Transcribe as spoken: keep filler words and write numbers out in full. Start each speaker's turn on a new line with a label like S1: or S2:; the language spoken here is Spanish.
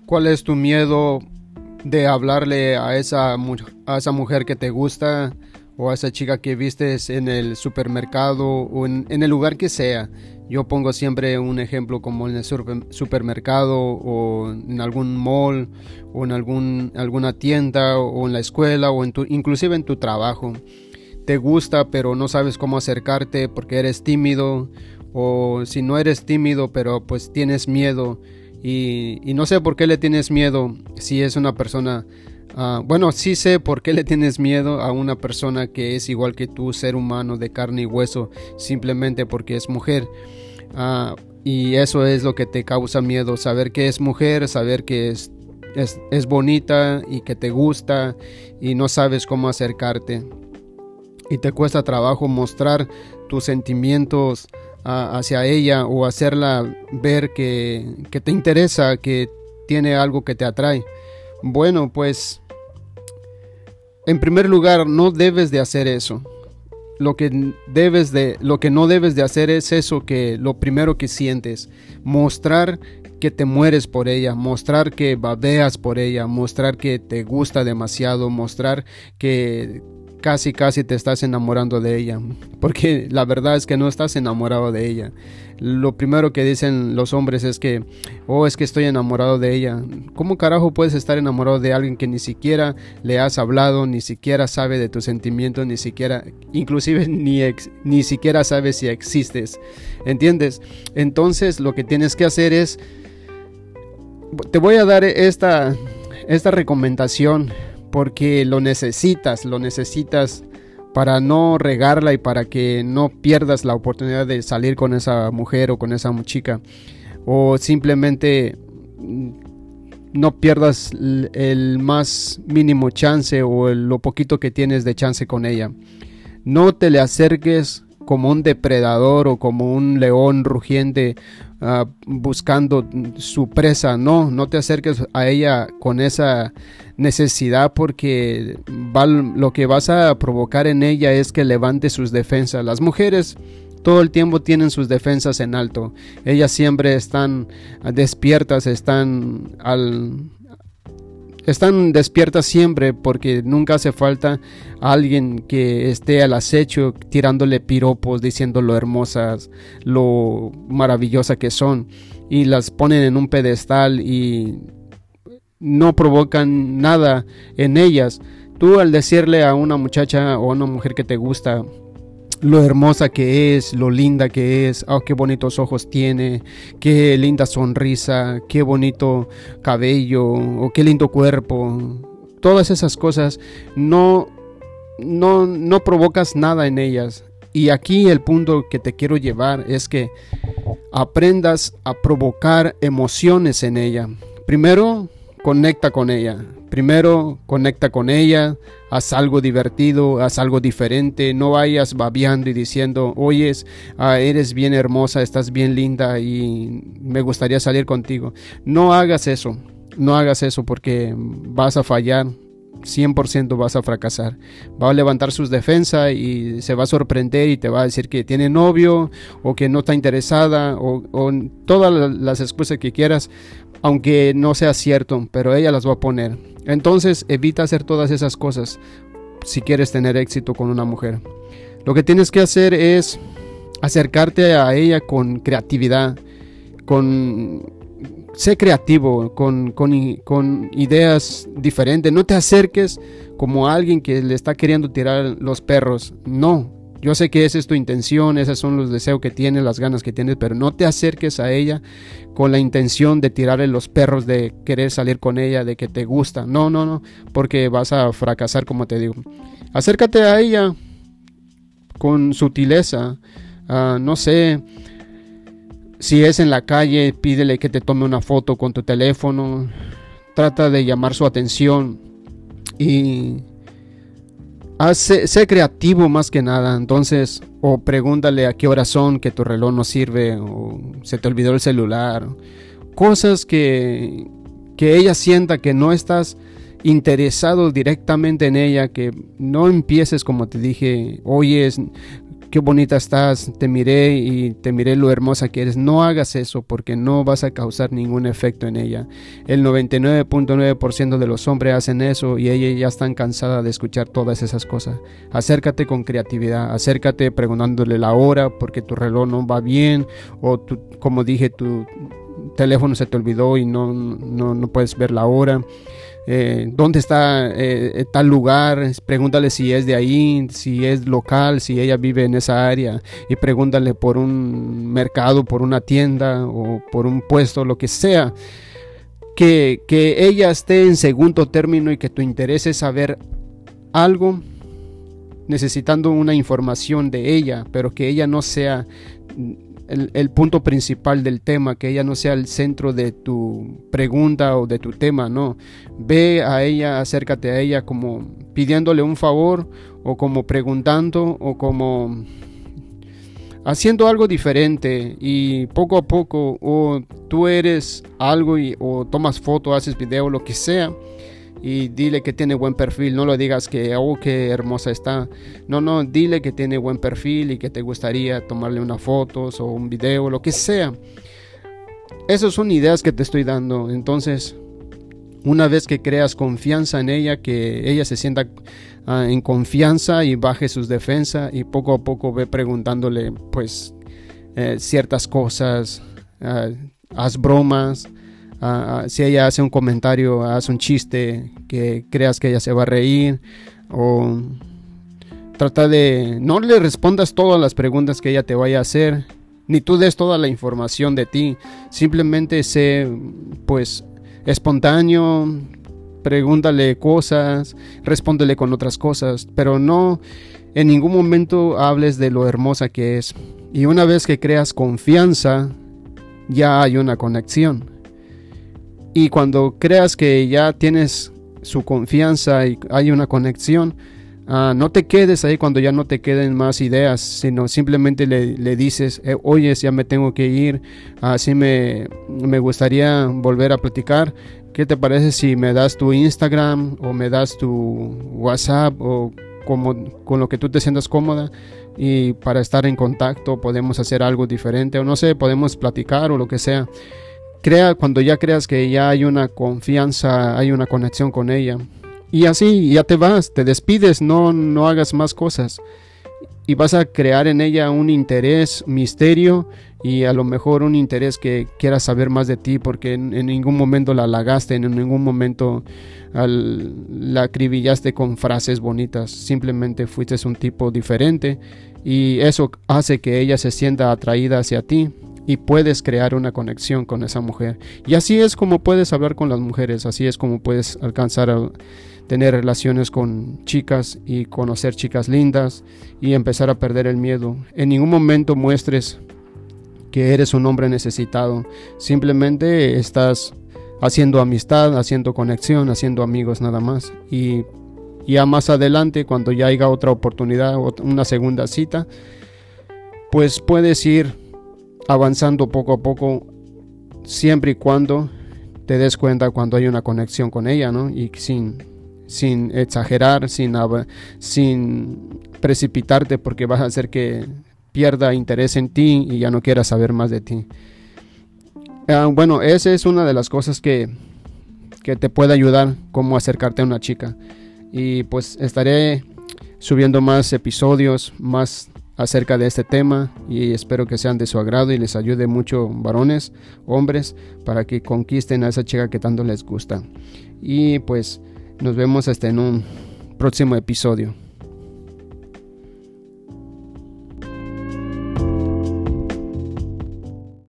S1: ¿Cuál es tu miedo de hablarle a esa, a esa mujer que te gusta o a esa chica que vistes en el supermercado o en, en el lugar que sea? Yo pongo siempre un ejemplo como en el super, supermercado o en algún mall o en algún, alguna tienda o en la escuela o en tu, inclusive en tu trabajo. Te gusta pero no sabes cómo acercarte porque eres tímido, o si no eres tímido pero pues tienes miedo. Y, y no sé por qué le tienes miedo si es una persona, uh, bueno, sí sé por qué le tienes miedo a una persona que es igual que tú, ser humano de carne y hueso, simplemente porque es mujer. Uh, y eso es lo que te causa miedo, saber que es mujer, saber que es, es, es bonita y que te gusta y no sabes cómo acercarte. Y te cuesta trabajo mostrar tus sentimientos hacia ella o hacerla ver que, que te interesa, que tiene algo que te atrae. Bueno, pues en primer lugar no debes de hacer eso. Lo que debes de, lo que no debes de hacer es eso, que lo primero que sientes, mostrar que te mueres por ella, mostrar que babeas por ella, mostrar que te gusta demasiado, mostrar que casi casi te estás enamorando de ella, porque la verdad es que no estás enamorado de ella. Lo primero que dicen los hombres es que, oh, es que estoy enamorado de ella. ¿Cómo carajo puedes estar enamorado de alguien que ni siquiera le has hablado, ni siquiera sabe de tus sentimientos, ni siquiera, inclusive ni, ex, ni siquiera sabe si existes? ¿Entiendes? Entonces lo que tienes que hacer es, te voy a dar esta, esta recomendación, porque lo necesitas, lo necesitas para no regarla y para que no pierdas la oportunidad de salir con esa mujer o con esa chica, o simplemente no pierdas el más mínimo chance o el, lo poquito que tienes de chance con ella. No te le acerques como un depredador o como un león rugiente uh, buscando su presa. No, no te acerques a ella con esa necesidad, porque va, lo que vas a provocar en ella es que levante sus defensas. Las mujeres todo el tiempo tienen sus defensas en alto. Ellas siempre están despiertas, están al... Están despiertas siempre, porque nunca hace falta alguien que esté al acecho tirándole piropos, diciendo lo hermosas, lo maravillosa que son, y las ponen en un pedestal y no provocan nada en ellas. Tú, al decirle a una muchacha o a una mujer que te gusta lo hermosa que es, lo linda que es, oh, qué bonitos ojos tiene, qué linda sonrisa, qué bonito cabello, o qué lindo cuerpo, todas esas cosas, no, no, no provocas nada en ellas. Y aquí el punto que te quiero llevar es que aprendas a provocar emociones en ella. Primero, conecta con ella. Primero, conecta con ella, haz algo divertido, haz algo diferente, no vayas babeando y diciendo, oyes, ah, eres bien hermosa, estás bien linda y me gustaría salir contigo. No hagas eso, no hagas eso, porque vas a fallar, cien por ciento vas a fracasar. Va a levantar sus defensas y se va a sorprender y te va a decir que tiene novio o que no está interesada, o, o todas las excusas que quieras, aunque no sea cierto, pero ella las va a poner. Entonces evita hacer todas esas cosas si quieres tener éxito con una mujer. Lo que tienes que hacer es acercarte a ella con creatividad, con sé creativo, con, con, con ideas diferentes. No te acerques como a alguien que le está queriendo tirar los perros. No, yo sé que esa es tu intención, esos son los deseos que tienes, las ganas que tienes, pero no te acerques a ella con la intención de tirarle los perros, de querer salir con ella, de que te gusta. No, no, no, porque vas a fracasar, como te digo. Acércate a ella con sutileza, uh, no sé, si es en la calle, pídele que te tome una foto con tu teléfono, trata de llamar su atención y haz, sé, sé creativo más que nada. Entonces, o pregúntale a qué horas son, que tu reloj no sirve, o se te olvidó el celular, cosas que, que ella sienta que no estás interesado directamente en ella, que no empieces como te dije, oyes, qué bonita estás, te miré y te miré lo hermosa que eres. No hagas eso porque no vas a causar ningún efecto en ella. El noventa y nueve punto nueve por ciento de los hombres hacen eso y ellas ya están cansadas de escuchar todas esas cosas. Acércate con creatividad, acércate preguntándole la hora porque tu reloj no va bien o tu, como dije, tu teléfono se te olvidó y no, no, no puedes ver la hora. Eh, ¿Dónde está eh, tal lugar? Pregúntale si es de ahí, si es local, si ella vive en esa área, y pregúntale por un mercado, por una tienda o por un puesto, lo que sea. Que, que ella esté en segundo término y que tu interés es saber algo, necesitando una información de ella, pero que ella no sea El, el punto principal del tema, que ella no sea el centro de tu pregunta o de tu tema, no. Ve a ella, acércate a ella como pidiéndole un favor o como preguntando o como haciendo algo diferente y poco a poco o tú eres algo y, o tomas foto, haces video, lo que sea. Y dile que tiene buen perfil, no lo digas que oh qué hermosa está, no, no, dile que tiene buen perfil y que te gustaría tomarle unas fotos o un video, lo que sea. Esas son ideas que te estoy dando. Entonces, una vez que creas confianza en ella, que ella se sienta uh, en confianza y baje sus defensas y poco a poco ve preguntándole pues eh, ciertas cosas, uh, haz bromas. Uh, si ella hace un comentario, haz un chiste que creas que ella se va a reír, o trata de no le respondas todas las preguntas que ella te vaya a hacer, ni tú des toda la información de ti. Simplemente sé pues espontáneo, pregúntale cosas, respóndele con otras cosas, pero no en ningún momento hables de lo hermosa que es. Y una vez que creas confianza, ya hay una conexión. Y cuando creas que ya tienes su confianza y hay una conexión, uh, no te quedes ahí cuando ya no te queden más ideas, sino simplemente le, le dices, eh, oye, ya me tengo que ir, así uh, me, me gustaría volver a platicar. ¿Qué te parece si me das tu Instagram o me das tu WhatsApp o como, con lo que tú te sientas cómoda? Y para estar en contacto podemos hacer algo diferente o no sé, podemos platicar o lo que sea. Crea, cuando ya creas que ya hay una confianza, hay una conexión con ella. Y así ya te vas, te despides, no, no hagas más cosas. Y vas a crear en ella un interés, misterio y a lo mejor un interés que quiera saber más de ti porque en, en ningún momento la halagaste, en ningún momento al, la acribillaste con frases bonitas. Simplemente fuiste un tipo diferente y eso hace que ella se sienta atraída hacia ti. Y puedes crear una conexión con esa mujer. Y así es como puedes hablar con las mujeres. Así es como puedes alcanzar a tener relaciones con chicas y conocer chicas lindas y empezar a perder el miedo. En ningún momento muestres que eres un hombre necesitado. Simplemente estás haciendo amistad, haciendo conexión, haciendo amigos nada más. Y ya más adelante, cuando ya haya otra oportunidad, una segunda cita, pues puedes ir avanzando poco a poco, siempre y cuando te des cuenta cuando hay una conexión con ella, ¿no? Y sin, sin exagerar, sin, sin precipitarte porque vas a hacer que pierda interés en ti y ya no quiera saber más de ti. Uh, bueno, esa es una de las cosas que, que te puede ayudar cómo acercarte a una chica. Y pues estaré subiendo más episodios, más acerca de este tema y espero que sean de su agrado y les ayude mucho varones, hombres, para que conquisten a esa chica que tanto les gusta. Y pues nos vemos hasta en un próximo episodio.